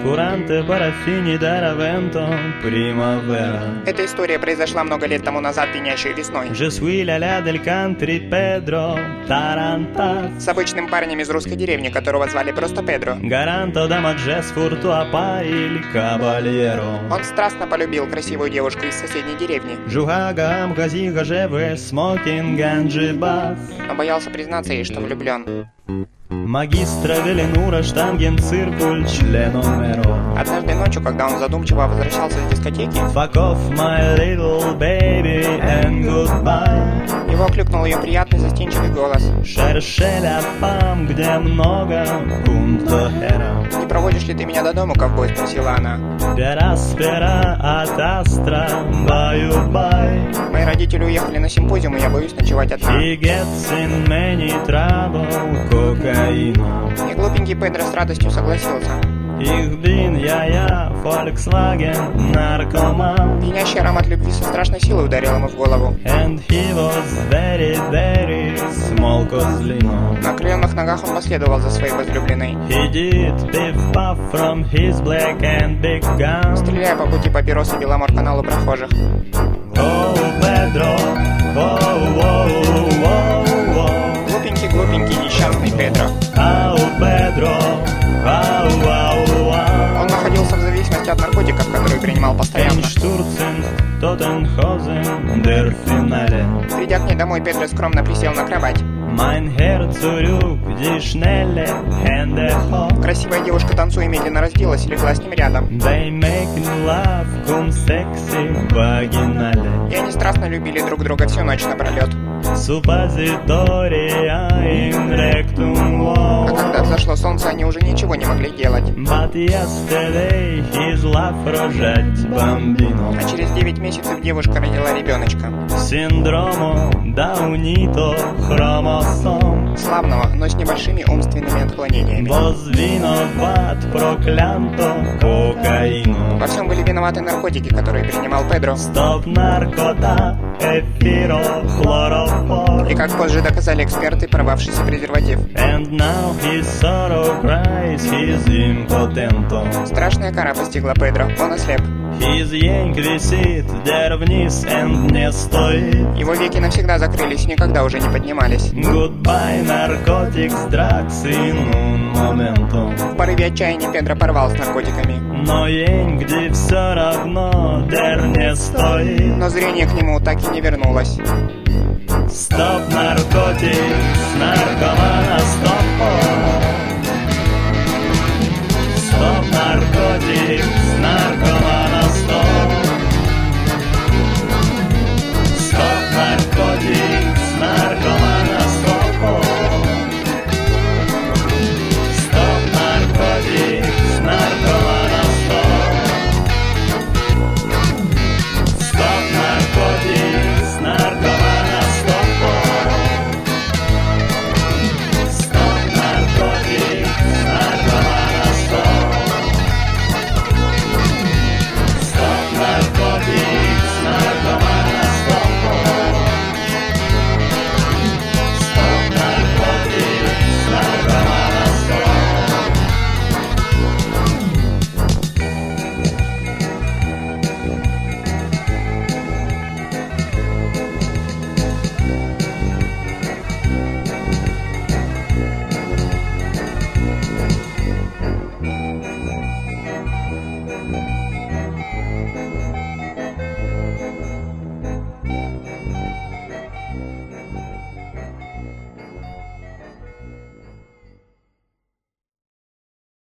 Curante paraffini d'Aravento, primavera. Эта история произошла много лет тому назад, пьянящей весной. Je suis l'aléa del country, Pedro Tarantas. С обычным парнем из русской деревни, которого звали просто Педро. Garanto da maggies furtua il cavaliero. Он страстно полюбил красивую девушку из соседней деревни, Жугагам газига живе смокинг анджибас. но боялся признаться ей, что влюблен. Магистра Веленура штанген циркуль членомеро. Однажды ночью, когда он задумчиво возвращался с дискотеки, Fuck off my little baby and goodbye. его окликнул ее приятный застенчивый голос. Cherche la femme, где много punto hera. «Не проводишь ли ты меня до дома, ковбой?» — спросила она. Per aspera ad astra, bye-bye. Мои родители уехали на симпозиум, и я боюсь ночевать одна. He gets in many trouble, кокаину. И глупенький Педро с радостью согласился. Ich bin я, Volkswagen, наркоман. Пьянящий аромат любви со страшной силой ударил ему в голову. And he was very, very small козлину. На окрыленных ногах он последовал за своей возлюбленной, He did piff-puff from his black and big gun. стреляя по пути папиросы Беломор-каналу прохожих. Oh, Pedro, oh, oh, oh, oh. Глупенький, несчастный Педро. Oh, Pedro, oh, oh, oh. Он находился в зависимости от наркотиков, которые принимал постоянно. Einstürzen, Totenhausen, der Finale. Придя к ней домой, Педро скромно присел на кровать. Mein Herz zurück, die schnelle Hände hoch. Красивая девушка, танцуя, медленно разделась и легла с ним рядом. They make love, cum sexy, vaginale. И они страстно любили друг друга всю ночь напролет. Suppositoria in rectum А wow. когда взошло солнце, они уже ничего не могли делать. But yesterday his love рожать bambino. А через 9 месяцев девушка родила ребеночка. Синдромо Даунито хромосом. Славного, но с небольшими умственными отклонениями. Возвиноват проклянто кокаину. Во всем были виноваты наркотики, которые принимал Педро. Стоп наркота, эфирохлорофор. И как позже доказали эксперты, порвавшийся презерватив. And now his sorrow cries, he's impotento. Страшная кара постигла Педро, он ослеп. His янг висит, der вниз and не стоит. Его веки навсегда закрылись, никогда уже не поднимались. Goodbye, narcotics, drugs in un momento. В порыве отчаяния Педро порвал с наркотиками. Но янг, где все равно, der не стоит. Но зрение к нему так и не вернулось. Стоп наркотикс, наркомана, стоп.